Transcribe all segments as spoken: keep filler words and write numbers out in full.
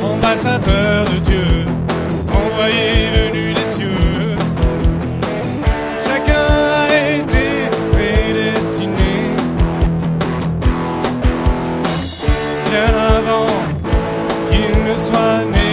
ambassadeur de Dieu, envoyé venu des cieux. Chacun a été prédestiné bien avant qu'il ne soit né.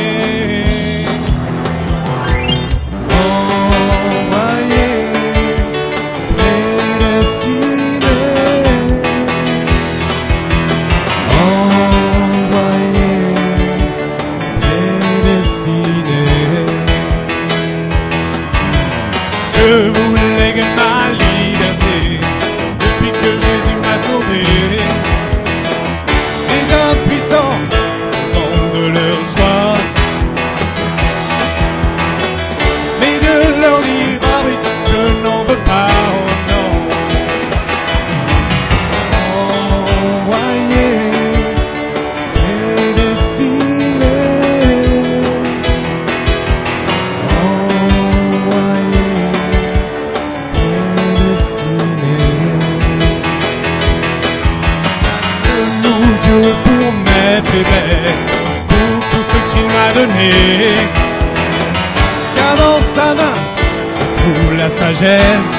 Je voulais que ma liberté, depuis que Jésus m'a sauvé, les impuissants se vendent de leur histoire, mais de leur libre arbitre, je n'en veux pas, oh non. Envoyé, prédestiné, pour mes faiblesses, pour tout ce qu'il m'a donné, car dans sa main se trouve la sagesse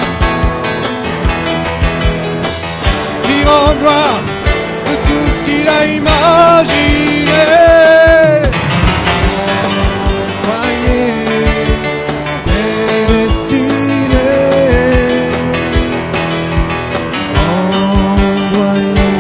qui rend gloire de tout ce qu'il a imaginé. Envoyé, prédestiné, envoyé,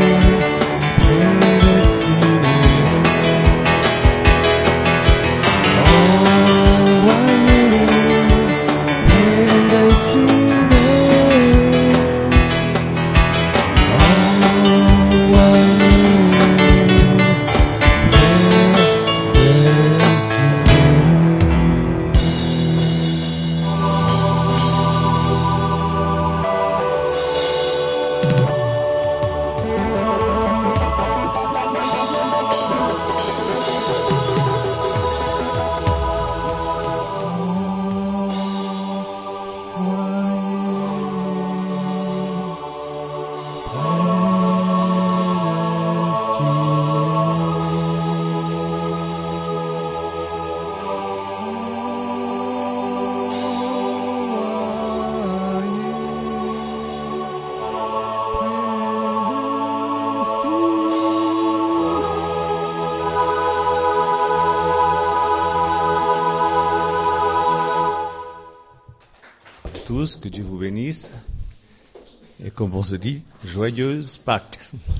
tous, que Dieu vous bénisse. Et comme on se dit, joyeuse Pâques.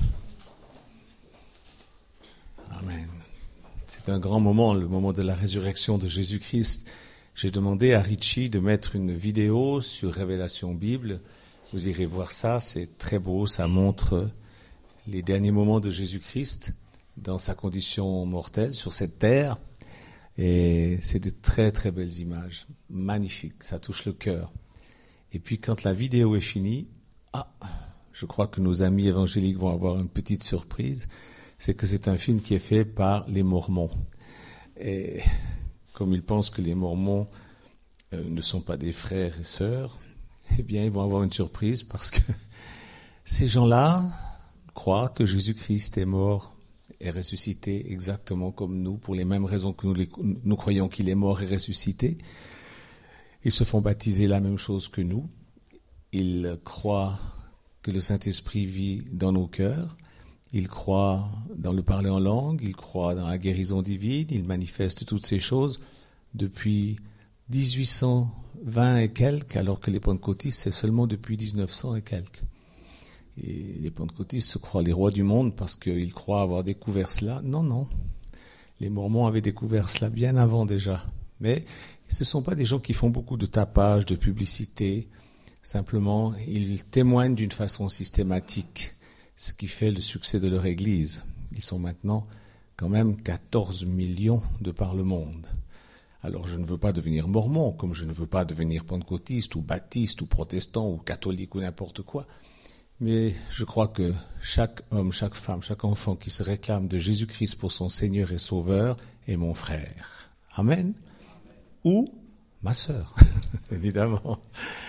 Amen. C'est un grand moment, le moment de la résurrection de Jésus-Christ. J'ai demandé à Richie de mettre une vidéo sur Révélation Bible. Vous irez voir ça, c'est très beau, ça montre les derniers moments de Jésus-Christ dans sa condition mortelle sur cette terre. Et c'est de très très belles images, magnifiques, ça touche le cœur. Et puis quand la vidéo est finie, ah, je crois que nos amis évangéliques vont avoir une petite surprise, c'est que c'est un film qui est fait par les Mormons. Et comme ils pensent que les Mormons euh, ne sont pas des frères et sœurs, eh bien ils vont avoir une surprise parce que ces gens-là croient que Jésus-Christ est mort et ressuscité exactement comme nous, pour les mêmes raisons que nous, les, nous croyons qu'il est mort et ressuscité. Ils se font baptiser la même chose que nous. Ils croient que le Saint-Esprit vit dans nos cœurs. Ils croient dans le parler en langue. Ils croient dans la guérison divine. Ils manifestent toutes ces choses depuis dix-huit cent vingt et quelques, alors que les pentecôtistes, c'est seulement depuis dix-neuf cents et quelques. Et les pentecôtistes se croient les rois du monde parce qu'ils croient avoir découvert cela. Non, non. Les Mormons avaient découvert cela bien avant déjà. Mais ce ne sont pas des gens qui font beaucoup de tapage, de publicité. Simplement, ils témoignent d'une façon systématique, ce qui fait le succès de leur Église. Ils sont maintenant quand même quatorze millions de par le monde. Alors je ne veux pas devenir mormon, comme je ne veux pas devenir pentecôtiste ou baptiste ou protestant ou catholique ou n'importe quoi. Mais je crois que chaque homme, chaque femme, chaque enfant qui se réclame de Jésus-Christ pour son Seigneur et Sauveur est mon frère. Amen. Ou ma sœur, évidemment.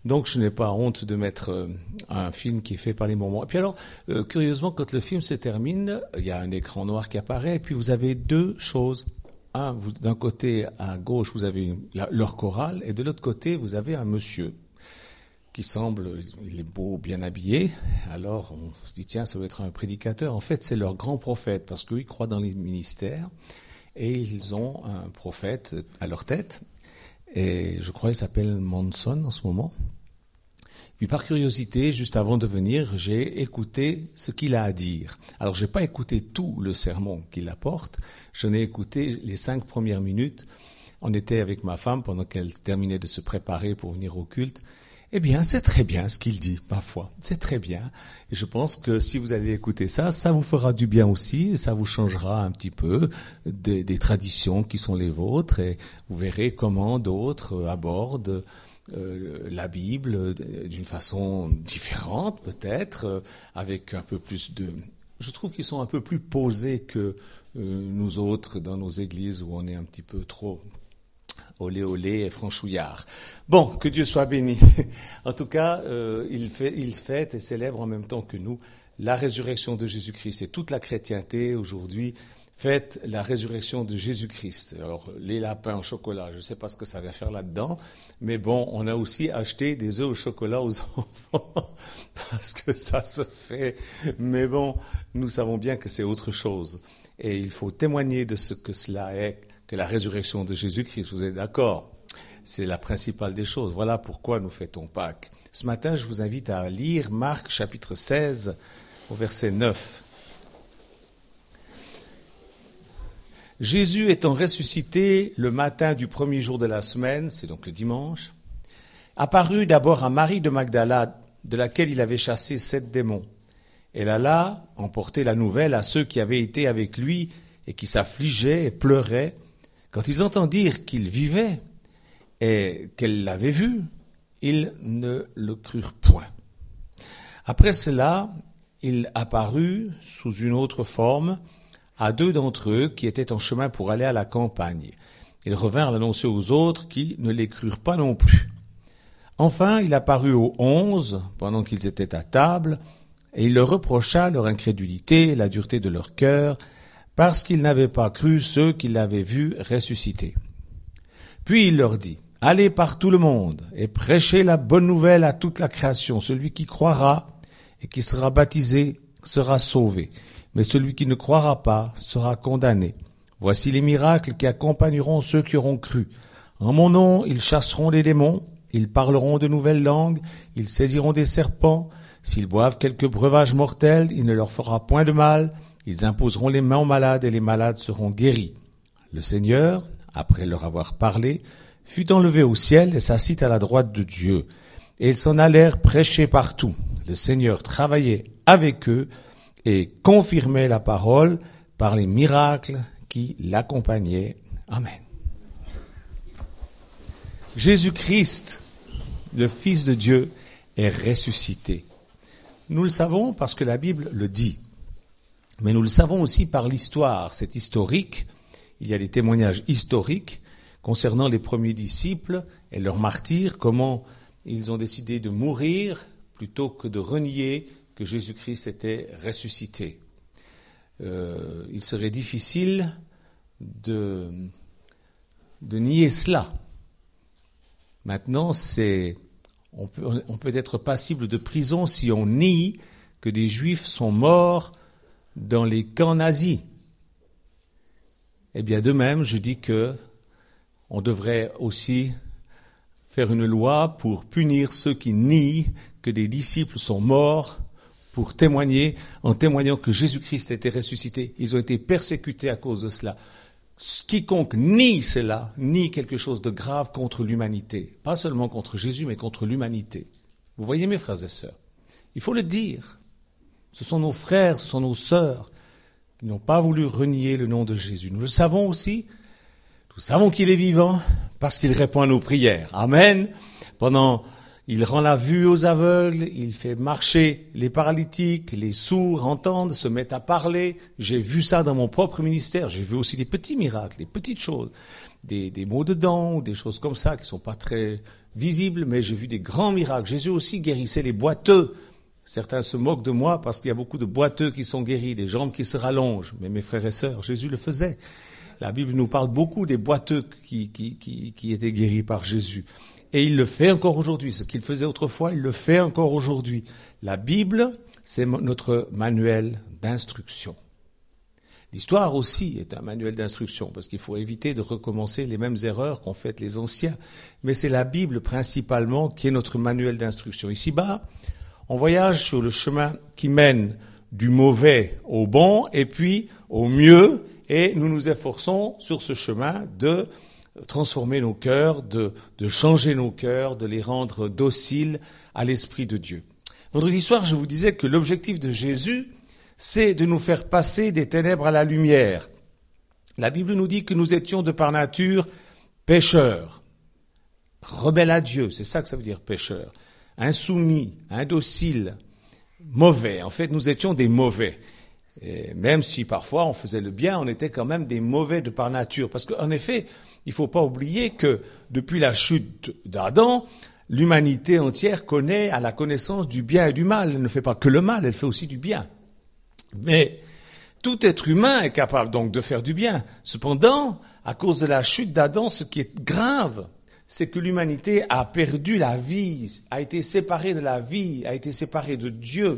Donc je n'ai pas honte de mettre euh, un film qui est fait par les Mormons. Et puis alors, euh, curieusement, quand le film se termine, il y a un écran noir qui apparaît, et puis vous avez deux choses. Un, vous, d'un côté, à gauche, vous avez une, la, leur chorale, et de l'autre côté, vous avez un monsieur qui semble, il est beau, bien habillé. Alors on se dit, tiens, ça doit être un prédicateur. En fait, c'est leur grand prophète, parce qu'eux, ils croient dans les ministères, et ils ont un prophète à leur tête. Et je crois qu'il s'appelle Monson en ce moment. Puis par curiosité, juste avant de venir, j'ai écouté ce qu'il a à dire. Alors j'ai pas écouté tout le sermon qu'il apporte, j'en ai écouté les cinq premières minutes. On était avec ma femme pendant qu'elle terminait de se préparer pour venir au culte. Eh bien, c'est très bien ce qu'il dit, ma foi. C'est très bien. Et je pense que si vous allez écouter ça, ça vous fera du bien aussi, et ça vous changera un petit peu des, des traditions qui sont les vôtres, et vous verrez comment d'autres abordent euh, la Bible d'une façon différente, peut-être, euh, avec un peu plus de... Je trouve qu'ils sont un peu plus posés que euh, nous autres dans nos églises où on est un petit peu trop... olé olé et franchouillard. Bon, que Dieu soit béni. En tout cas, euh, il, fait, il fête et célèbre en même temps que nous la résurrection de Jésus-Christ. Et toute la chrétienté aujourd'hui fête la résurrection de Jésus-Christ. Alors, les lapins au chocolat, je ne sais pas ce que ça va faire là-dedans, mais bon, on a aussi acheté des œufs au chocolat aux enfants parce que ça se fait. Mais bon, nous savons bien que c'est autre chose. Et il faut témoigner de ce que cela est, que la résurrection de Jésus-Christ, vous êtes d'accord? C'est la principale des choses. Voilà pourquoi nous fêtons Pâques. Ce matin, je vous invite à lire Marc chapitre seize au verset neuf. Jésus étant ressuscité le matin du premier jour de la semaine, c'est donc le dimanche, apparut d'abord à Marie de Magdala, de laquelle il avait chassé sept démons. Elle alla emporter la nouvelle à ceux qui avaient été avec lui et qui s'affligeaient et pleuraient. Quand ils entendirent qu'il vivait et qu'elle l'avait vu, ils ne le crurent point. Après cela, il apparut sous une autre forme à deux d'entre eux qui étaient en chemin pour aller à la campagne. Ils revinrent l'annoncer aux autres qui ne les crurent pas non plus. Enfin, il apparut aux onze pendant qu'ils étaient à table et il leur reprocha leur incrédulité et la dureté de leur cœur, parce qu'ils n'avaient pas cru ceux qui l'avaient vu ressusciter. Puis il leur dit, « Allez par tout le monde et prêchez la bonne nouvelle à toute la création. Celui qui croira et qui sera baptisé sera sauvé, mais celui qui ne croira pas sera condamné. Voici les miracles qui accompagneront ceux qui auront cru. En mon nom, ils chasseront les démons, ils parleront de nouvelles langues, ils saisiront des serpents. S'ils boivent quelque breuvage mortel, il ne leur fera point de mal. Ils imposeront les mains aux malades et les malades seront guéris. » Le Seigneur, après leur avoir parlé, fut enlevé au ciel et s'assit à la droite de Dieu. Et ils s'en allèrent prêcher partout. Le Seigneur travaillait avec eux et confirmait la parole par les miracles qui l'accompagnaient. Amen. Jésus-Christ, le Fils de Dieu, est ressuscité. Nous le savons parce que la Bible le dit. Mais nous le savons aussi par l'histoire. C'est historique. Il y a des témoignages historiques concernant les premiers disciples et leurs martyrs, comment ils ont décidé de mourir plutôt que de renier que Jésus-Christ était ressuscité. Euh, il serait difficile de, de nier cela. Maintenant, c'est, on peut, on peut être passible de prison si on nie que des Juifs sont morts dans les camps nazis. Eh bien, de même, je dis que on devrait aussi faire une loi pour punir ceux qui nient que des disciples sont morts pour témoigner, en témoignant que Jésus-Christ était ressuscité. Ils ont été persécutés à cause de cela. Quiconque nie cela, nie quelque chose de grave contre l'humanité. Pas seulement contre Jésus, mais contre l'humanité. Vous voyez, mes frères et sœurs, il faut le dire. Ce sont nos frères, ce sont nos sœurs qui n'ont pas voulu renier le nom de Jésus. Nous le savons aussi. Nous savons qu'il est vivant parce qu'il répond à nos prières. Amen. Pendant Il rend la vue aux aveugles, il fait marcher les paralytiques, les sourds entendent, se mettent à parler. J'ai vu ça dans mon propre ministère. J'ai vu aussi des petits miracles, des petites choses, des, des maux de dents ou des choses comme ça qui sont pas très visibles, mais j'ai vu des grands miracles. Jésus aussi guérissait les boiteux. Certains se moquent de moi parce qu'il y a beaucoup de boiteux qui sont guéris, des jambes qui se rallongent. Mais mes frères et sœurs, Jésus le faisait. La Bible nous parle beaucoup des boiteux qui, qui, qui, qui étaient guéris par Jésus. Et il le fait encore aujourd'hui. Ce qu'il faisait autrefois, il le fait encore aujourd'hui. La Bible, c'est notre manuel d'instruction. L'histoire aussi est un manuel d'instruction, parce qu'il faut éviter de recommencer les mêmes erreurs qu'ont faites les anciens. Mais c'est la Bible principalement qui est notre manuel d'instruction. Ici-bas, on voyage sur le chemin qui mène du mauvais au bon et puis au mieux, et nous nous efforçons sur ce chemin de transformer nos cœurs, de, de changer nos cœurs, de les rendre dociles à l'Esprit de Dieu. Vendredi soir, je vous disais que l'objectif de Jésus, c'est de nous faire passer des ténèbres à la lumière. La Bible nous dit que nous étions de par nature pécheurs, rebelles à Dieu, c'est ça que ça veut dire pécheurs, insoumis, indociles, mauvais. En fait, nous étions des mauvais. Et même si parfois on faisait le bien, on était quand même des mauvais de par nature. Parce qu'en effet, il ne faut pas oublier que depuis la chute d'Adam, l'humanité entière connaît à la connaissance du bien et du mal. Elle ne fait pas que le mal, elle fait aussi du bien. Mais tout être humain est capable donc de faire du bien. Cependant, à cause de la chute d'Adam, ce qui est grave, c'est que l'humanité a perdu la vie, a été séparée de la vie, a été séparée de Dieu.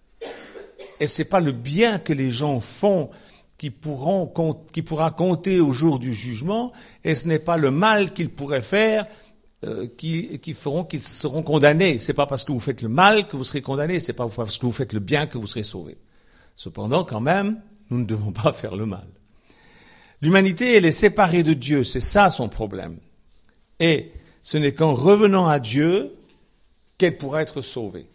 Et c'est pas le bien que les gens font qui pourront, qui pourra compter au jour du jugement, et ce n'est pas le mal qu'ils pourraient faire euh, qui, qui feront qu'ils seront condamnés. C'est pas parce que vous faites le mal que vous serez condamnés, c'est pas parce que vous faites le bien que vous serez sauvés. Cependant, quand même, nous ne devons pas faire le mal. L'humanité, elle est séparée de Dieu, c'est ça son problème. Et ce n'est qu'en revenant à Dieu qu'elle pourra être sauvée.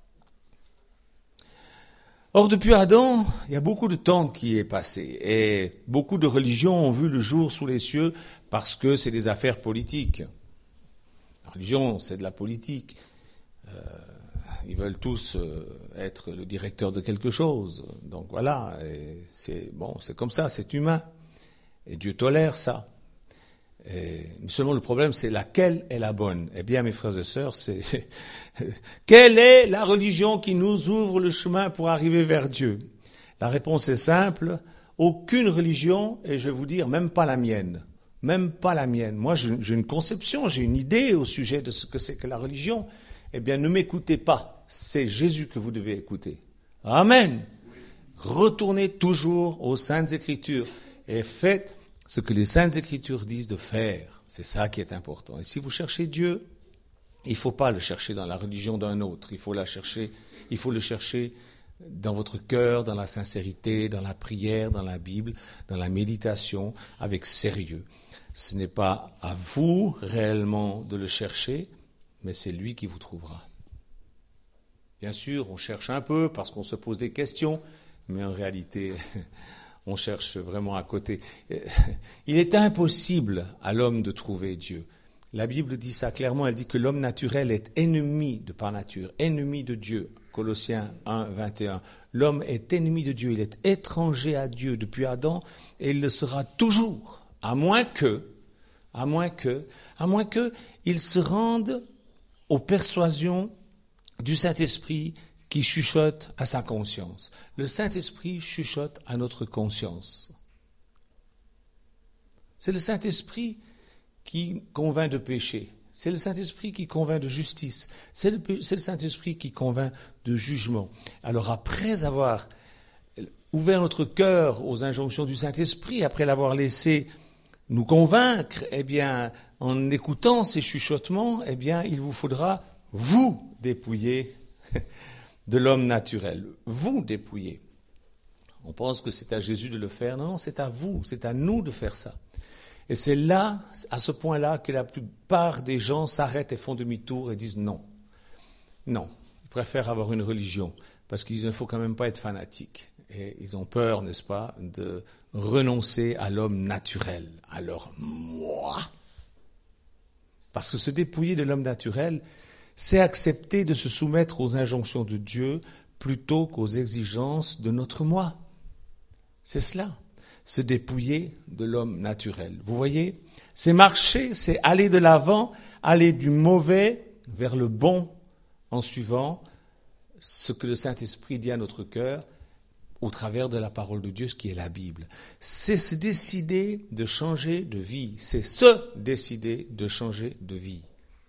Or, depuis Adam, il y a beaucoup de temps qui est passé et beaucoup de religions ont vu le jour sous les cieux parce que c'est des affaires politiques. La religion, c'est de la politique. Euh, ils veulent tous euh, être le directeur de quelque chose. Donc voilà, et c'est bon, c'est comme ça, c'est humain. Et Dieu tolère ça. Et seulement le problème, c'est laquelle est la bonne. Eh bien, mes frères et sœurs, c'est quelle est la religion qui nous ouvre le chemin pour arriver vers Dieu? La réponse est simple, aucune religion, et je vais vous dire, même pas la mienne. Même pas la mienne. Moi, j'ai une conception, j'ai une idée au sujet de ce que c'est que la religion. Eh bien, ne m'écoutez pas. C'est Jésus que vous devez écouter. Amen. Retournez toujours aux Saintes Écritures et faites ce que les Saintes Écritures disent de faire. C'est ça qui est important. Et si vous cherchez Dieu, il ne faut pas le chercher dans la religion d'un autre. Il faut la chercher, il faut le chercher dans votre cœur, dans la sincérité, dans la prière, dans la Bible, dans la méditation, avec sérieux. Ce n'est pas à vous réellement de le chercher, mais c'est lui qui vous trouvera. Bien sûr, on cherche un peu parce qu'on se pose des questions, mais en réalité, on cherche vraiment à côté. Il est impossible à l'homme de trouver Dieu. La Bible dit ça clairement, elle dit que l'homme naturel est ennemi de par nature, ennemi de Dieu. Colossiens un, vingt et un. L'homme est ennemi de Dieu, il est étranger à Dieu depuis Adam et il le sera toujours, à moins que, à moins que, à moins que il se rende aux persuasions du Saint-Esprit qui chuchote à sa conscience. Le Saint-Esprit chuchote à notre conscience. C'est le Saint-Esprit qui convainc de péché. C'est le Saint-Esprit qui convainc de justice. C'est le, c'est le Saint-Esprit qui convainc de jugement. Alors après avoir ouvert notre cœur aux injonctions du Saint-Esprit, après l'avoir laissé nous convaincre, eh bien, en écoutant ces chuchotements, eh bien, il vous faudra vous dépouiller de l'homme naturel. Vous dépouiller. On pense que c'est à Jésus de le faire. Non, non, c'est à vous, c'est à nous de faire ça. Et c'est là, à ce point-là, que la plupart des gens s'arrêtent et font demi-tour et disent non. Non, ils préfèrent avoir une religion, parce qu'ils ne faut quand même pas être fanatiques. Et ils ont peur, n'est-ce pas, de renoncer à l'homme naturel, à leur moi. Parce que se dépouiller de l'homme naturel, c'est accepter de se soumettre aux injonctions de Dieu plutôt qu'aux exigences de notre moi. C'est cela, se dépouiller de l'homme naturel. Vous voyez, c'est marcher, c'est aller de l'avant, aller du mauvais vers le bon en suivant ce que le Saint-Esprit dit à notre cœur au travers de la parole de Dieu, ce qui est la Bible. C'est se décider de changer de vie. C'est se décider de changer de vie.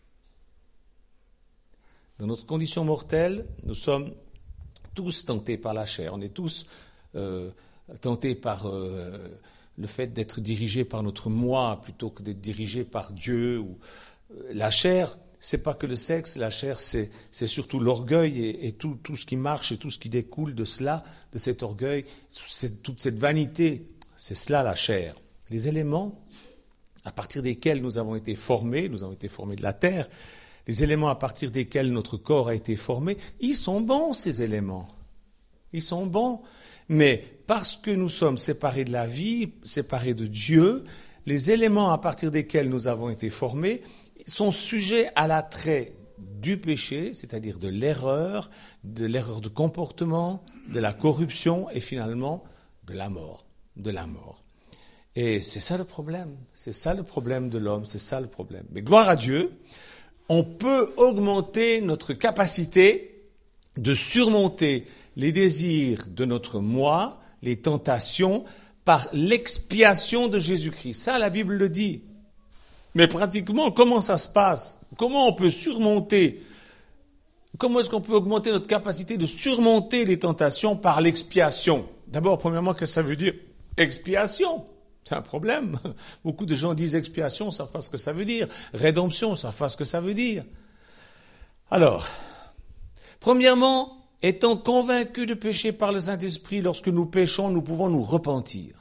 Dans notre condition mortelle, nous sommes tous tentés par la chair. On est tous euh, tentés par euh, le fait d'être dirigés par notre moi plutôt que d'être dirigés par Dieu. Ou, euh, la chair, c'est pas que le sexe, la chair, c'est, c'est surtout l'orgueil et, et tout, tout ce qui marche et tout ce qui découle de cela, de cet orgueil, c'est, toute cette vanité, c'est cela la chair. Les éléments à partir desquels nous avons été formés, nous avons été formés de la terre, les éléments à partir desquels notre corps a été formé, ils sont bons ces éléments, ils sont bons, mais parce que nous sommes séparés de la vie, séparés de Dieu, les éléments à partir desquels nous avons été formés sont sujets à l'attrait du péché, c'est-à-dire de l'erreur, de l'erreur de comportement, de la corruption et finalement de la mort, de la mort. Et c'est ça le problème, c'est ça le problème de l'homme, c'est ça le problème. Mais gloire à Dieu, on peut augmenter notre capacité de surmonter les désirs de notre moi, les tentations, par l'expiation de Jésus-Christ. Ça, la Bible le dit. Mais pratiquement, comment ça se passe? Comment on peut surmonter? Comment est-ce qu'on peut augmenter notre capacité de surmonter les tentations par l'expiation? D'abord, premièrement, qu'est-ce que ça veut dire? Expiation. C'est un problème. Beaucoup de gens disent expiation, ne savent pas ce que ça veut dire. Rédemption, ne savent pas ce que ça veut dire. Alors, premièrement, étant convaincus de pécher par le Saint-Esprit, lorsque nous péchons, nous pouvons nous repentir.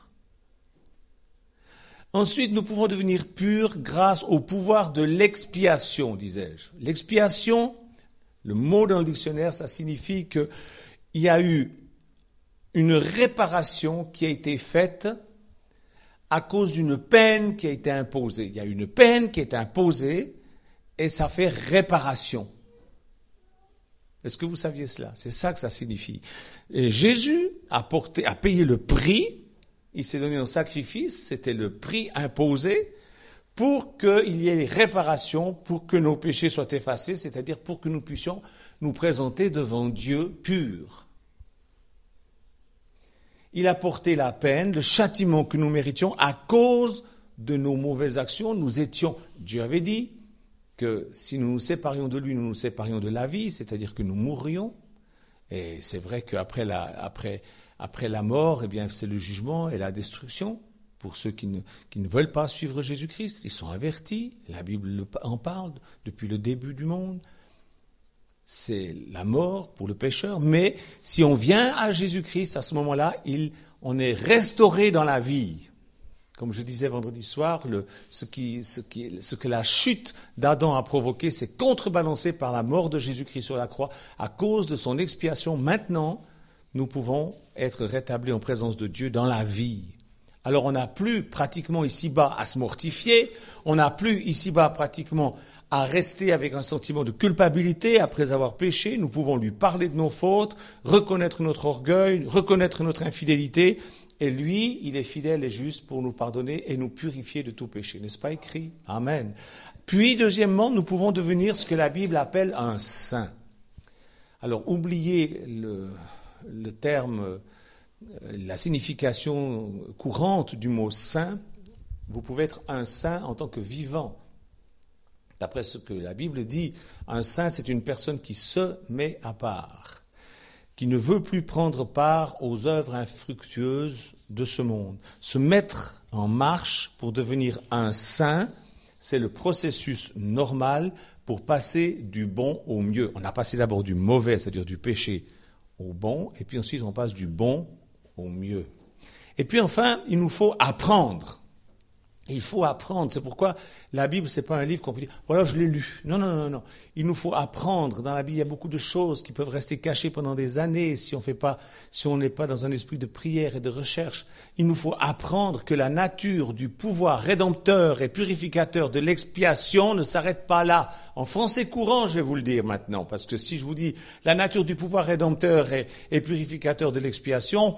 Ensuite, nous pouvons devenir purs grâce au pouvoir de l'expiation, disais-je. L'expiation, le mot dans le dictionnaire, ça signifie qu'il y a eu une réparation qui a été faite à cause d'une peine qui a été imposée. Il y a une peine qui est imposée et ça fait réparation. Est-ce que vous saviez cela? C'est ça que ça signifie. Et Jésus a porté, a payé le prix. Il s'est donné un sacrifice, c'était le prix imposé pour qu'il y ait les réparations, pour que nos péchés soient effacés, c'est-à-dire pour que nous puissions nous présenter devant Dieu purs. Il a porté la peine, le châtiment que nous méritions à cause de nos mauvaises actions. Nous étions, Dieu avait dit que si nous nous séparions de lui, nous nous séparions de la vie, c'est-à-dire que nous mourrions. Et c'est vrai qu'après la, après, Après la mort, eh bien, c'est le jugement et la destruction pour ceux qui ne, qui ne veulent pas suivre Jésus-Christ. Ils sont avertis, la Bible en parle depuis le début du monde. C'est la mort pour le pécheur, mais si on vient à Jésus-Christ, à ce moment-là, il, on est restauré dans la vie. Comme je disais vendredi soir, le, ce, qui, ce, qui, ce que la chute d'Adam a provoqué, c'est contrebalancé par la mort de Jésus-Christ sur la croix. À cause de son expiation, maintenant, nous pouvons être rétablis en présence de Dieu dans la vie. Alors on n'a plus pratiquement ici-bas à se mortifier, on n'a plus ici-bas pratiquement à rester avec un sentiment de culpabilité après avoir péché. Nous pouvons lui parler de nos fautes, reconnaître notre orgueil, reconnaître notre infidélité, et lui, il est fidèle et juste pour nous pardonner et nous purifier de tout péché. N'est-ce pas écrit? Amen. Puis, deuxièmement, nous pouvons devenir ce que la Bible appelle un saint. Alors, oubliez le... le terme, la signification courante du mot saint, vous pouvez être un saint en tant que vivant. D'après ce que la Bible dit, un saint, c'est une personne qui se met à part, qui ne veut plus prendre part aux œuvres infructueuses de ce monde. Se mettre en marche pour devenir un saint, c'est le processus normal pour passer du bon au mieux. On a passé d'abord du mauvais, c'est-à-dire du péché, au bon, et puis ensuite on passe du bon au mieux. Et puis enfin, il nous faut apprendre. Il faut apprendre. C'est pourquoi la Bible, c'est pas un livre qu'on peut dire, voilà, je l'ai lu. Non, non, non, non. Il nous faut apprendre. Dans la Bible, il y a beaucoup de choses qui peuvent rester cachées pendant des années si on fait pas, si on n'est pas dans un esprit de prière et de recherche. Il nous faut apprendre que la nature du pouvoir rédempteur et purificateur de l'expiation ne s'arrête pas là. En français courant, je vais vous le dire maintenant, parce que si je vous dis la nature du pouvoir rédempteur et, et purificateur de l'expiation,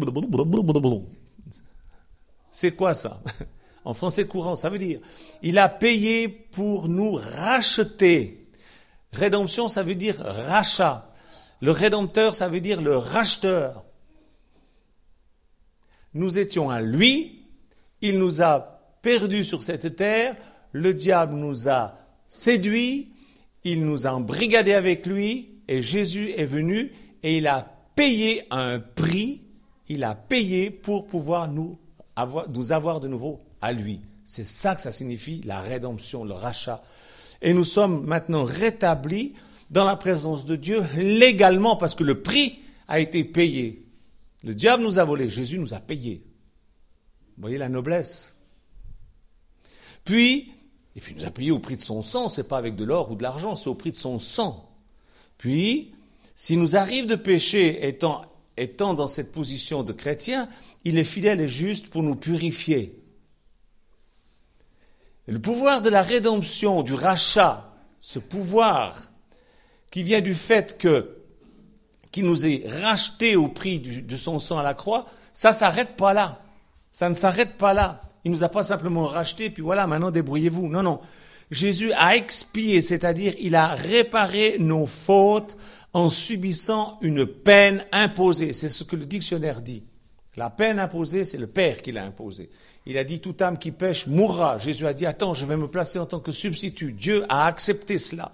c'est quoi ça? En français courant, ça veut dire, il a payé pour nous racheter. Rédemption, ça veut dire rachat. Le rédempteur, ça veut dire le racheteur. Nous étions à lui, il nous a perdus sur cette terre, le diable nous a séduits, il nous a embrigadés avec lui, et Jésus est venu, et il a payé un prix, il a payé pour pouvoir nous avoir, nous avoir de nouveau à lui. C'est ça que ça signifie, la rédemption, le rachat. Et nous sommes maintenant rétablis dans la présence de Dieu légalement parce que le prix a été payé. Le diable nous a volé, Jésus nous a payé. Vous voyez la noblesse. Puis, et puis il nous a payé au prix de son sang, c'est pas avec de l'or ou de l'argent, c'est au prix de son sang. Puis, s'il nous arrive de pécher étant, étant dans cette position de chrétien, il est fidèle et juste pour nous purifier. Et le pouvoir de la rédemption, du rachat, ce pouvoir qui vient du fait que, qu'il nous est racheté au prix du, de son sang à la croix, ça s'arrête pas là. Ça ne s'arrête pas là. Il nous a pas simplement racheté, puis voilà, maintenant débrouillez-vous. Non, non. Jésus a expié, c'est-à-dire il a réparé nos fautes en subissant une peine imposée. C'est ce que le dictionnaire dit. La peine imposée, c'est le Père qui l'a imposée. Il a dit, toute âme qui pêche mourra. Jésus a dit, attends, je vais me placer en tant que substitut. Dieu a accepté cela.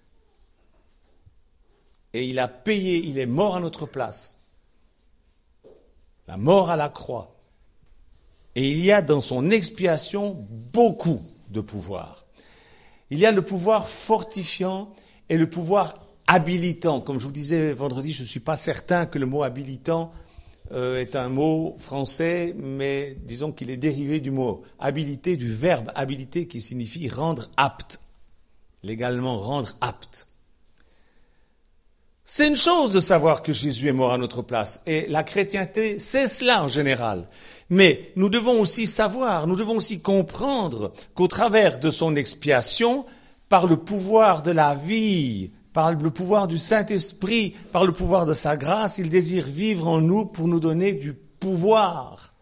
Et il a payé, il est mort à notre place. La mort à la croix. Et il y a dans son expiation beaucoup de pouvoir. Il y a le pouvoir fortifiant et le pouvoir habilitant. Comme je vous disais vendredi, je ne suis pas certain que le mot habilitant Euh, est un mot français, mais disons qu'il est dérivé du mot habilité, du verbe habilité qui signifie rendre apte, légalement rendre apte. C'est une chose de savoir que Jésus est mort à notre place, et la chrétienté, c'est cela en général. Mais nous devons aussi savoir, nous devons aussi comprendre qu'au travers de son expiation, par le pouvoir de la vie, par le pouvoir du Saint-Esprit, par le pouvoir de sa grâce, il désire vivre en nous pour nous donner du pouvoir.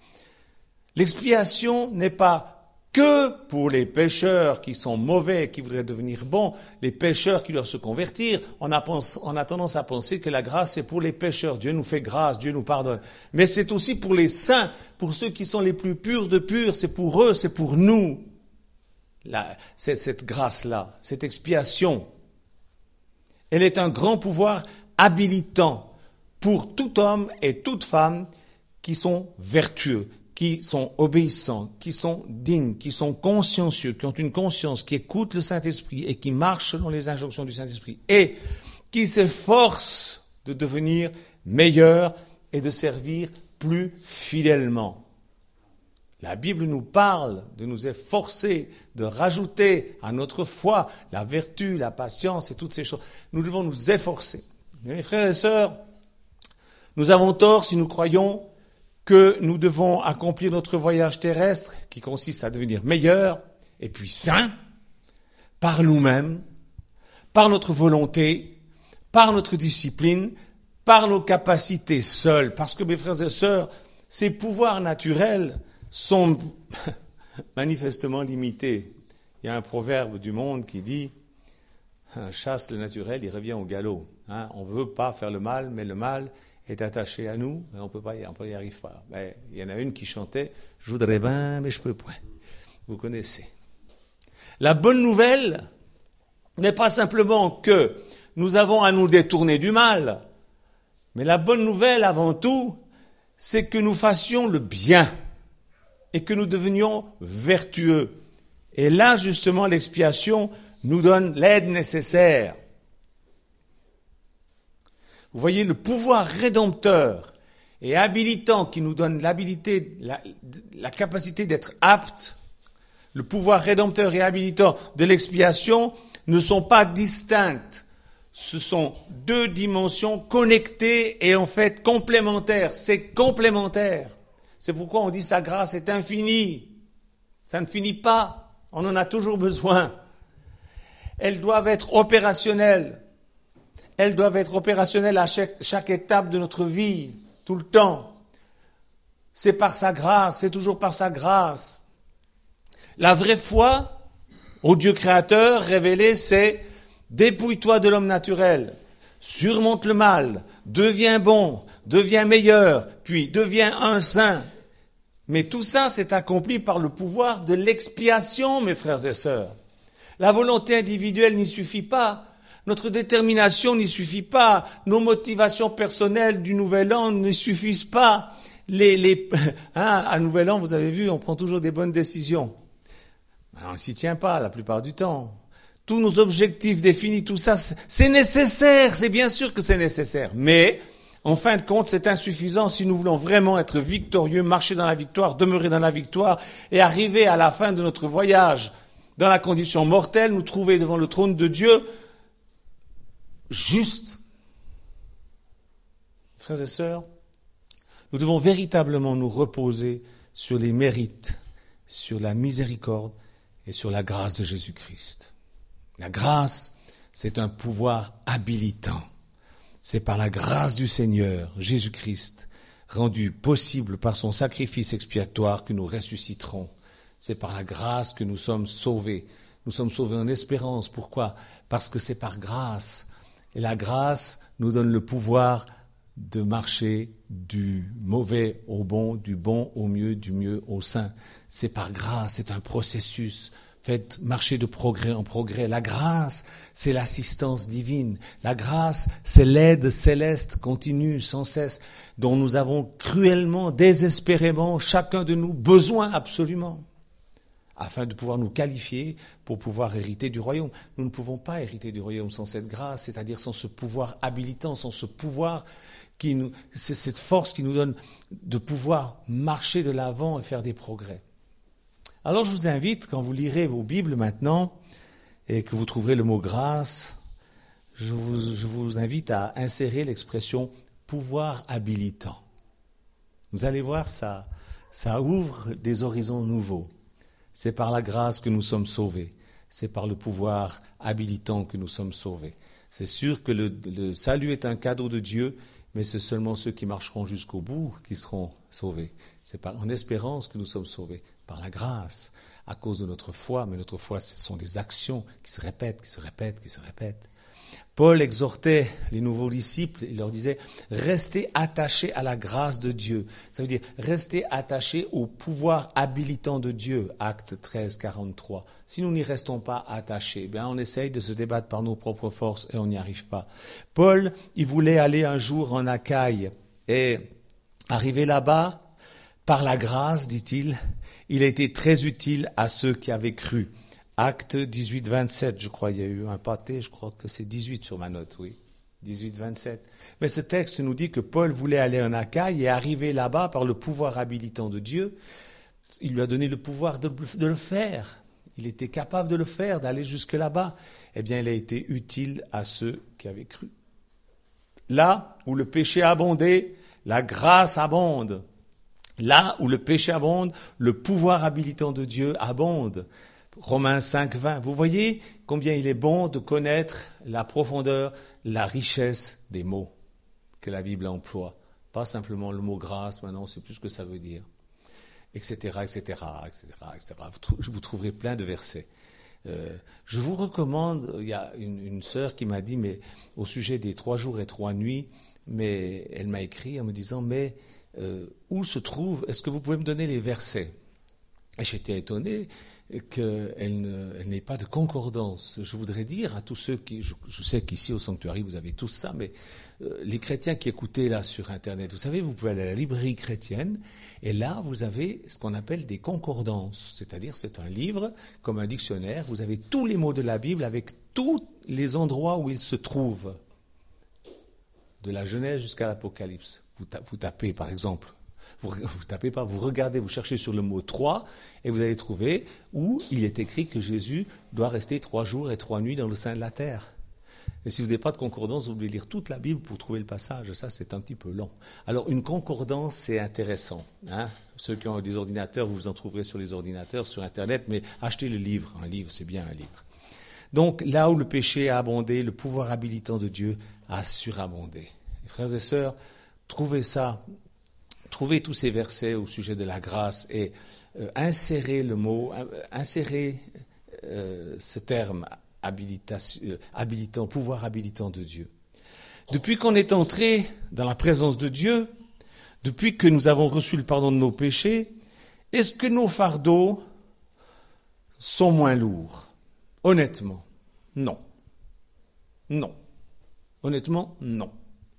L'expiation n'est pas que pour les pécheurs qui sont mauvais, qui voudraient devenir bons, les pécheurs qui doivent se convertir. On a, pense, on a tendance à penser que la grâce c'est pour les pécheurs. Dieu nous fait grâce, Dieu nous pardonne. Mais c'est aussi pour les saints, pour ceux qui sont les plus purs de purs. C'est pour eux, c'est pour nous. La, c'est, cette grâce-là, cette expiation. Elle est un grand pouvoir habilitant pour tout homme et toute femme qui sont vertueux, qui sont obéissants, qui sont dignes, qui sont consciencieux, qui ont une conscience, qui écoutent le Saint-Esprit et qui marchent selon les injonctions du Saint-Esprit et qui s'efforcent de devenir meilleurs et de servir plus fidèlement. La Bible nous parle de nous efforcer, de rajouter à notre foi la vertu, la patience et toutes ces choses. Nous devons nous efforcer. Mais mes frères et sœurs, nous avons tort si nous croyons que nous devons accomplir notre voyage terrestre, qui consiste à devenir meilleurs et puis saints, par nous-mêmes, par notre volonté, par notre discipline, par nos capacités seules. Parce que, mes frères et sœurs, ces pouvoirs naturels sont manifestement limités. Il y a un proverbe du monde qui dit « chasse le naturel, il revient au galop hein, ». On ne veut pas faire le mal, mais le mal est attaché à nous, mais on peut pas, on n'y arrive pas. Mais il y en a une qui chantait « je voudrais bien, mais je peux point ». Vous connaissez. La bonne nouvelle n'est pas simplement que nous avons à nous détourner du mal, mais la bonne nouvelle avant tout, c'est que nous fassions le bien et que nous devenions vertueux. Et là, justement, l'expiation nous donne l'aide nécessaire. Vous voyez, le pouvoir rédempteur et habilitant qui nous donne l'habilité, la, la capacité d'être apte, le pouvoir rédempteur et habilitant de l'expiation ne sont pas distinctes. Ce sont deux dimensions connectées et en fait complémentaires. C'est complémentaire. C'est pourquoi on dit sa grâce est infinie. Ça ne finit pas. On en a toujours besoin. Elles doivent être opérationnelles. Elles doivent être opérationnelles à chaque, chaque étape de notre vie, tout le temps. C'est par sa grâce, c'est toujours par sa grâce. La vraie foi au Dieu créateur révélé, c'est dépouille-toi de l'homme naturel, surmonte le mal, deviens bon, deviens meilleur, puis deviens un saint. Mais tout ça, c'est accompli par le pouvoir de l'expiation, mes frères et sœurs. La volonté individuelle n'y suffit pas. Notre détermination n'y suffit pas. Nos motivations personnelles du Nouvel An ne suffisent pas. Les, les, hein, à Nouvel An, vous avez vu, on prend toujours des bonnes décisions. On ne s'y tient pas la plupart du temps. Tous nos objectifs définis, tout ça, c'est nécessaire, c'est bien sûr que c'est nécessaire. Mais, en fin de compte, c'est insuffisant si nous voulons vraiment être victorieux, marcher dans la victoire, demeurer dans la victoire et arriver à la fin de notre voyage dans la condition mortelle, nous trouver devant le trône de Dieu juste. Frères et sœurs, nous devons véritablement nous reposer sur les mérites, sur la miséricorde et sur la grâce de Jésus-Christ. La grâce, c'est un pouvoir habilitant. C'est par la grâce du Seigneur, Jésus-Christ, rendu possible par son sacrifice expiatoire que nous ressusciterons. C'est par la grâce que nous sommes sauvés. Nous sommes sauvés en espérance. Pourquoi ? Parce que c'est par grâce. Et la grâce nous donne le pouvoir de marcher du mauvais au bon, du bon au mieux, du mieux au saint. C'est par grâce, c'est un processus. Faites marcher de progrès en progrès. La grâce, c'est l'assistance divine. La grâce, c'est l'aide céleste continue, sans cesse, dont nous avons cruellement, désespérément, chacun de nous, besoin absolument, afin de pouvoir nous qualifier pour pouvoir hériter du royaume. Nous ne pouvons pas hériter du royaume sans cette grâce, c'est-à-dire sans ce pouvoir habilitant, sans ce pouvoir qui nous, c'est cette force qui nous donne de pouvoir marcher de l'avant et faire des progrès. Alors je vous invite, quand vous lirez vos Bibles maintenant, et que vous trouverez le mot grâce, je vous, je vous invite à insérer l'expression pouvoir habilitant. Vous allez voir, ça, ça ouvre des horizons nouveaux. C'est par la grâce que nous sommes sauvés. C'est par le pouvoir habilitant que nous sommes sauvés. C'est sûr que le, le salut est un cadeau de Dieu, mais c'est seulement ceux qui marcheront jusqu'au bout qui seront sauvés. C'est par, en espérance que nous sommes sauvés, par la grâce, à cause de notre foi. Mais notre foi, ce sont des actions qui se répètent, qui se répètent, qui se répètent. Paul exhortait les nouveaux disciples, il leur disait « Restez attachés à la grâce de Dieu ». Ça veut dire « Restez attachés au pouvoir habilitant de Dieu », Acte treize, quarante-trois. Si nous n'y restons pas attachés, eh bien on essaye de se débattre par nos propres forces et on n'y arrive pas. Paul, il voulait aller un jour en Achaïe et arrivé là-bas, par la grâce, dit-il, il a été très utile à ceux qui avaient cru. Acte dix-huit, vingt-sept, je crois, il y a eu un pâté, je crois que c'est dix-huit sur ma note, oui. dix-huit, vingt-sept. Mais ce texte nous dit que Paul voulait aller en Achaïe et arriver là-bas par le pouvoir habilitant de Dieu. Il lui a donné le pouvoir de, de le faire. Il était capable de le faire, d'aller jusque là-bas. Eh bien, il a été utile à ceux qui avaient cru. Là où le péché abondait, la grâce abonde. Là où le péché abonde, le pouvoir habilitant de Dieu abonde. Romains cinq, vingt. Vous voyez combien il est bon de connaître la profondeur, la richesse des mots que la Bible emploie. Pas simplement le mot grâce, maintenant on sait plus ce que ça veut dire, et cetera, et cetera, et cetera, et cetera. Vous, vous trouverez plein de versets. Euh, je vous recommande, il y a une, une sœur qui m'a dit, mais au sujet des trois jours et trois nuits, mais elle m'a écrit en me disant, mais euh, où se trouve, est-ce que vous pouvez me donner les versets ? Et j'étais étonné qu'elle ne, elle n'ait pas de concordance. Je voudrais dire à tous ceux qui, je, je sais qu'ici au Sanctuary vous avez tous ça, mais euh, les chrétiens qui écoutaient là sur Internet, vous savez, vous pouvez aller à la librairie chrétienne, et là vous avez ce qu'on appelle des concordances, c'est-à-dire c'est un livre comme un dictionnaire, vous avez tous les mots de la Bible avec tous les endroits où ils se trouvent, de la Genèse jusqu'à l'Apocalypse. Vous, ta, vous tapez par exemple Vous ne tapez pas, vous regardez, vous cherchez sur le mot trois, et vous allez trouver où il est écrit que Jésus doit rester trois jours et trois nuits dans le sein de la terre. Et si vous n'avez pas de concordance, vous devez lire toute la Bible pour trouver le passage. Ça, c'est un petit peu long. Alors, une concordance, c'est intéressant. Hein? Ceux qui ont des ordinateurs, vous en trouverez sur les ordinateurs, sur Internet, mais achetez le livre. Un livre, c'est bien un livre. Donc, là où le péché a abondé, le pouvoir habilitant de Dieu a surabondé. Et frères et sœurs, trouvez ça, trouvez tous ces versets au sujet de la grâce et euh, insérez le mot, euh, insérez euh, ce terme habilitant, pouvoir habilitant de Dieu. Depuis qu'on est entré dans la présence de Dieu, depuis que nous avons reçu le pardon de nos péchés, est-ce que nos fardeaux sont moins lourds? Honnêtement, non. Non. Honnêtement, non.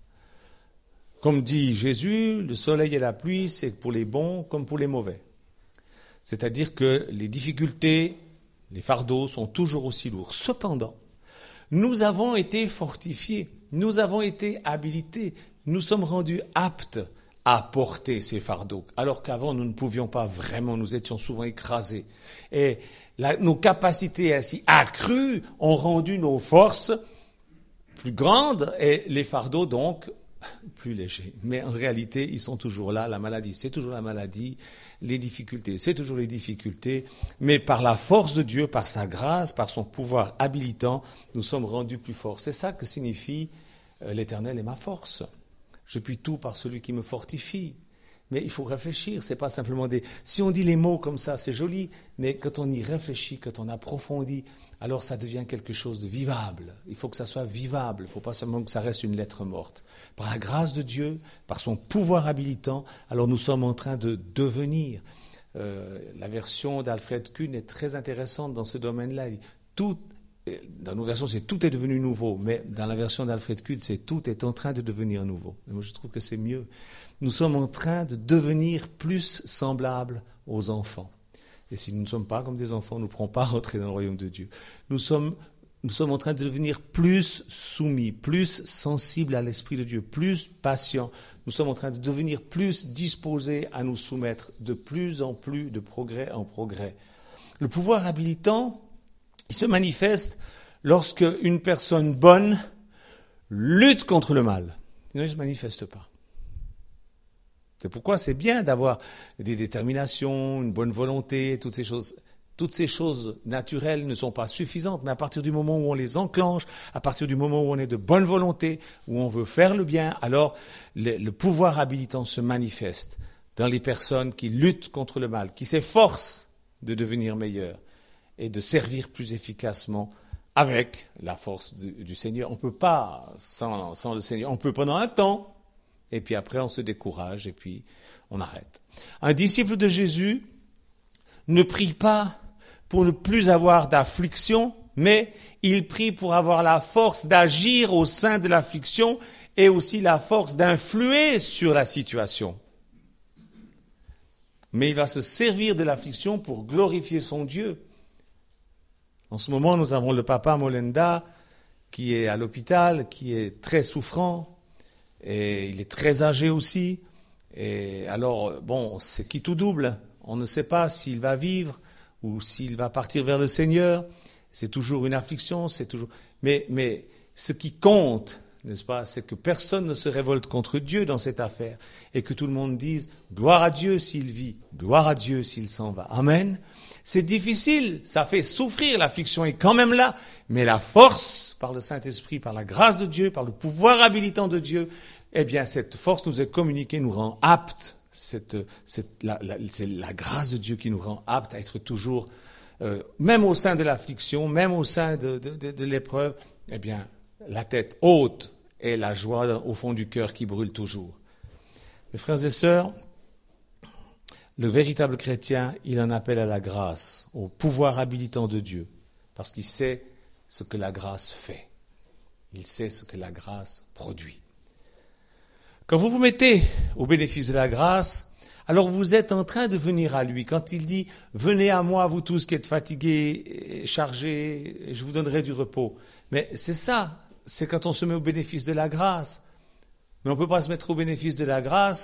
Comme dit Jésus, le soleil et la pluie, c'est pour les bons comme pour les mauvais. C'est-à-dire que les difficultés, les fardeaux sont toujours aussi lourds. Cependant, nous avons été fortifiés, nous avons été habilités, nous sommes rendus aptes à porter ces fardeaux, alors qu'avant nous ne pouvions pas vraiment, nous étions souvent écrasés. Et la, nos capacités ainsi accrues ont rendu nos forces plus grandes et les fardeaux donc plus légers. Mais en réalité, ils sont toujours là, la maladie, c'est toujours la maladie. Les difficultés, c'est toujours les difficultés, mais par la force de Dieu, par sa grâce, par son pouvoir habilitant, nous sommes rendus plus forts. C'est ça que signifie euh, l'Éternel est ma force. Je puis tout par celui qui me fortifie. Mais il faut réfléchir, c'est pas simplement des... Si on dit les mots comme ça, c'est joli, mais quand on y réfléchit, quand on approfondit, alors ça devient quelque chose de vivable. Il faut que ça soit vivable, il ne faut pas seulement que ça reste une lettre morte. Par la grâce de Dieu, par son pouvoir habilitant, alors nous sommes en train de devenir. Euh, la version d'Alfred Kuhn est très intéressante dans ce domaine-là. Tout, dans nos versions, c'est tout est devenu nouveau, mais dans la version d'Alfred Kuhn, c'est tout est en train de devenir nouveau. Et moi, je trouve que c'est mieux. Nous sommes en train de devenir plus semblables aux enfants. Et si nous ne sommes pas comme des enfants, nous ne pourrons pas rentrer dans le royaume de Dieu. Nous sommes, nous sommes en train de devenir plus soumis, plus sensibles à l'Esprit de Dieu, plus patients. Nous sommes en train de devenir plus disposés à nous soumettre de plus en plus de progrès en progrès. Le pouvoir habilitant, il se manifeste lorsque une personne bonne lutte contre le mal. Sinon, il ne se manifeste pas. C'est pourquoi c'est bien d'avoir des déterminations, une bonne volonté, toutes ces choses. Toutes ces choses naturelles ne sont pas suffisantes, mais à partir du moment où on les enclenche, à partir du moment où on est de bonne volonté, où on veut faire le bien, alors le, le pouvoir habilitant se manifeste dans les personnes qui luttent contre le mal, qui s'efforcent de devenir meilleures et de servir plus efficacement avec la force du, du Seigneur. On ne peut pas sans, sans le Seigneur, on peut pendant un temps, et puis après on se décourage et puis on arrête. Un disciple de Jésus ne prie pas pour ne plus avoir d'affliction, mais il prie pour avoir la force d'agir au sein de l'affliction et aussi la force d'influer sur la situation. Mais il va se servir de l'affliction pour glorifier son Dieu. En ce moment, nous avons le papa Molenda qui est à l'hôpital, qui est très souffrant, et il est très âgé aussi. Et alors, bon, c'est qui tout double. On ne sait pas s'il va vivre ou s'il va partir vers le Seigneur. C'est toujours une affliction, c'est toujours... Mais, mais ce qui compte, n'est-ce pas, c'est que personne ne se révolte contre Dieu dans cette affaire et que tout le monde dise « Gloire à Dieu s'il vit, gloire à Dieu s'il s'en va. » Amen. C'est difficile, ça fait souffrir, l'affliction est quand même là, mais la force, par le Saint-Esprit, par la grâce de Dieu, par le pouvoir habilitant de Dieu, eh bien cette force nous est communiquée, nous rend aptes. Cette, cette, la, la, c'est la grâce de Dieu qui nous rend aptes à être toujours, euh, même au sein de l'affliction, même au sein de, de, de, de l'épreuve, eh bien, la tête haute et la joie au fond du cœur qui brûle toujours. Mes frères et sœurs, le véritable chrétien, il en appelle à la grâce, au pouvoir habilitant de Dieu, parce qu'il sait ce que la grâce fait. Il sait ce que la grâce produit. Quand vous vous mettez au bénéfice de la grâce, alors vous êtes en train de venir à lui. Quand il dit « Venez à moi, vous tous qui êtes fatigués, chargés, et je vous donnerai du repos ». Mais c'est ça, c'est quand on se met au bénéfice de la grâce. Mais on ne peut pas se mettre au bénéfice de la grâce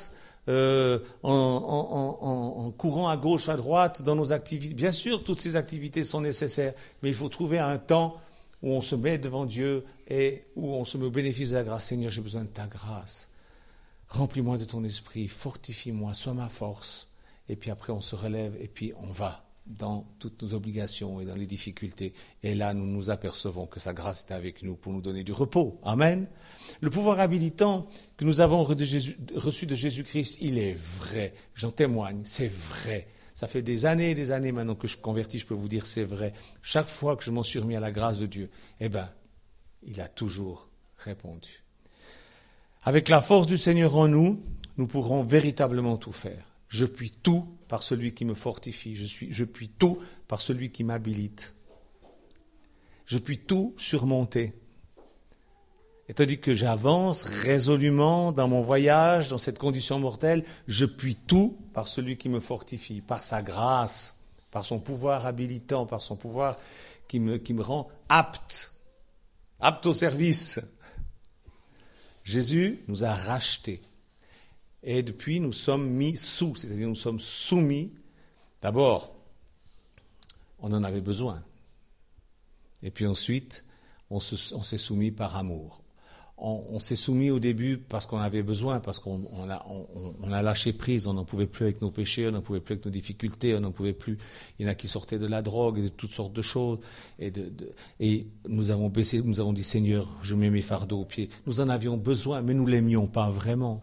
euh, en, en, en, en courant à gauche, à droite, dans nos activités. Bien sûr, toutes ces activités sont nécessaires, mais il faut trouver un temps où on se met devant Dieu et où on se met au bénéfice de la grâce. Seigneur, j'ai besoin de ta grâce. Remplis-moi de ton esprit, fortifie-moi, sois ma force. Et puis après, on se relève et puis on va dans toutes nos obligations et dans les difficultés. Et là, nous nous apercevons que sa grâce est avec nous pour nous donner du repos. Amen. Le pouvoir habilitant que nous avons reçu de Jésus-Christ, il est vrai. J'en témoigne, c'est vrai. Ça fait des années et des années maintenant que je convertis, je peux vous dire c'est vrai. Chaque fois que je m'en suis remis à la grâce de Dieu, eh bien, il a toujours répondu. Avec la force du Seigneur en nous, nous pourrons véritablement tout faire. Je puis tout par celui qui me fortifie. Je, suis, je puis tout par celui qui m'habilite. Je puis tout surmonter. Et tandis que j'avance résolument dans mon voyage, dans cette condition mortelle, je puis tout par celui qui me fortifie, par sa grâce, par son pouvoir habilitant, par son pouvoir qui me, qui me rend apte, apte au service. Jésus nous a rachetés. Et depuis, nous sommes mis sous, c'est-à-dire nous sommes soumis. D'abord, on en avait besoin. Et puis ensuite, on, se, on s'est soumis par amour. On, on s'est soumis au début parce qu'on avait besoin, parce qu'on on a, on, on a lâché prise, on n'en pouvait plus avec nos péchés, on n'en pouvait plus avec nos difficultés, on n'en pouvait plus. Il y en a qui sortaient de la drogue et de toutes sortes de choses. Et, de, de, et nous avons baissé, nous avons dit, Seigneur, je mets mes fardeaux aux pieds. Nous en avions besoin, mais nous ne l'aimions pas vraiment.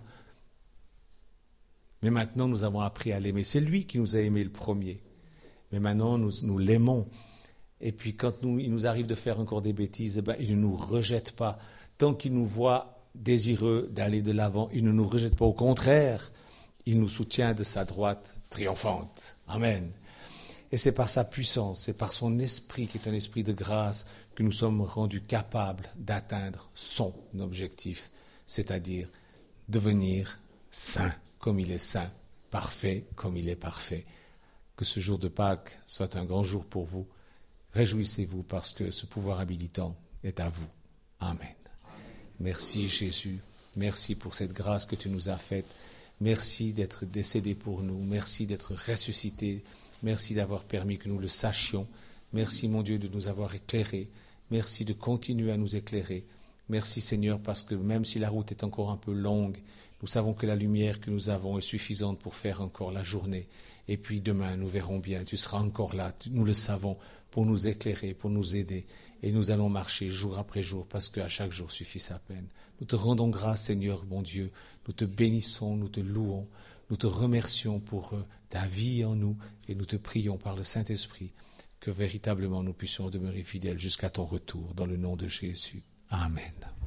Mais maintenant, nous avons appris à l'aimer. C'est lui qui nous a aimés le premier. Mais maintenant, nous, nous l'aimons. Et puis, quand nous, il nous arrive de faire encore des bêtises, eh ben, il ne nous rejette pas. Tant qu'il nous voit désireux d'aller de l'avant, il ne nous rejette pas. Au contraire, il nous soutient de sa droite triomphante. Amen. Et c'est par sa puissance, c'est par son esprit, qui est un esprit de grâce, que nous sommes rendus capables d'atteindre son objectif, c'est-à-dire devenir saints. Comme il est saint, parfait comme il est parfait. Que ce jour de Pâques soit un grand jour pour vous. Réjouissez-vous parce que ce pouvoir habilitant est à vous. Amen. Merci Jésus. Merci pour cette grâce que tu nous as faite. Merci d'être décédé pour nous. Merci d'être ressuscité. Merci d'avoir permis que nous le sachions. Merci mon Dieu de nous avoir éclairés. Merci de continuer à nous éclairer. Merci Seigneur parce que même si la route est encore un peu longue, nous savons que la lumière que nous avons est suffisante pour faire encore la journée. Et puis demain, nous verrons bien, tu seras encore là, nous le savons, pour nous éclairer, pour nous aider. Et nous allons marcher jour après jour, parce qu'à chaque jour suffit sa peine. Nous te rendons grâce, Seigneur, mon Dieu. Nous te bénissons, nous te louons. Nous te remercions pour ta vie en nous. Et nous te prions par le Saint-Esprit que véritablement nous puissions demeurer fidèles jusqu'à ton retour, dans le nom de Jésus. Amen.